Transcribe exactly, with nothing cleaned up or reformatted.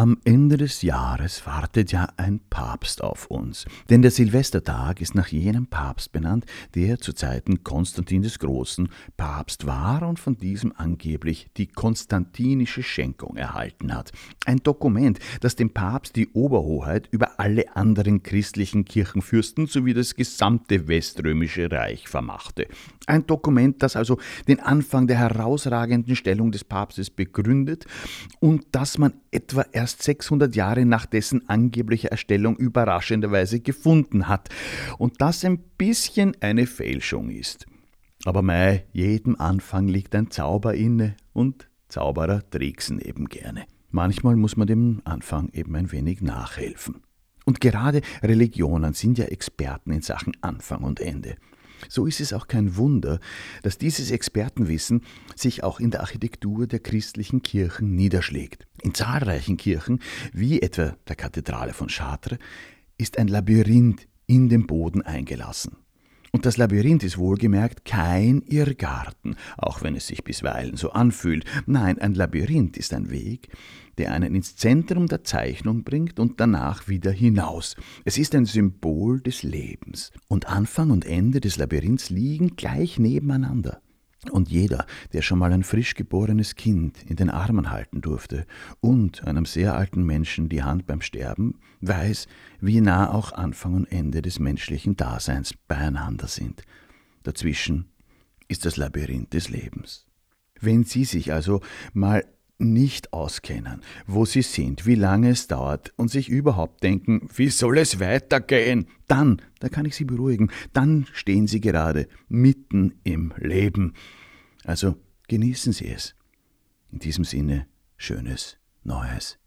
Am Ende des Jahres wartet ja ein Papst auf uns. Denn der Silvestertag ist nach jenem Papst benannt, der zu Zeiten Konstantin des Großen Papst war und von diesem angeblich die konstantinische Schenkung erhalten hat. Ein Dokument, das dem Papst die Oberhoheit über alle anderen christlichen Kirchenfürsten sowie das gesamte Weströmische Reich vermachte. Ein Dokument, das also den Anfang der herausragenden Stellung des Papstes begründet und das man etwa erst sechshundert Jahre nach dessen angeblicher Erstellung überraschenderweise gefunden hat und das ein bisschen eine Fälschung ist. Aber mei, jedem Anfang liegt ein Zauber inne und Zauberer tricksen eben gerne. Manchmal muss man dem Anfang eben ein wenig nachhelfen. Und gerade Religionen sind ja Experten in Sachen Anfang und Ende. So ist es auch kein Wunder, dass dieses Expertenwissen sich auch in der Architektur der christlichen Kirchen niederschlägt. In zahlreichen Kirchen, wie etwa der Kathedrale von Chartres, ist ein Labyrinth in den Boden eingelassen. Und das Labyrinth ist wohlgemerkt kein Irrgarten, auch wenn es sich bisweilen so anfühlt. Nein, ein Labyrinth ist ein Weg, der einen ins Zentrum der Zeichnung bringt und danach wieder hinaus. Es ist ein Symbol des Lebens. Und Anfang und Ende des Labyrinths liegen gleich nebeneinander. Und jeder, der schon mal ein frisch geborenes Kind in den Armen halten durfte und einem sehr alten Menschen die Hand beim Sterben, weiß, wie nah auch Anfang und Ende des menschlichen Daseins beieinander sind. Dazwischen ist das Labyrinth des Lebens. Wenn Sie sich also mal nicht auskennen, wo Sie sind, wie lange es dauert und sich überhaupt denken, wie soll es weitergehen, dann, da kann ich Sie beruhigen, dann stehen Sie gerade mitten im Leben. Also genießen Sie es. In diesem Sinne, schönes neues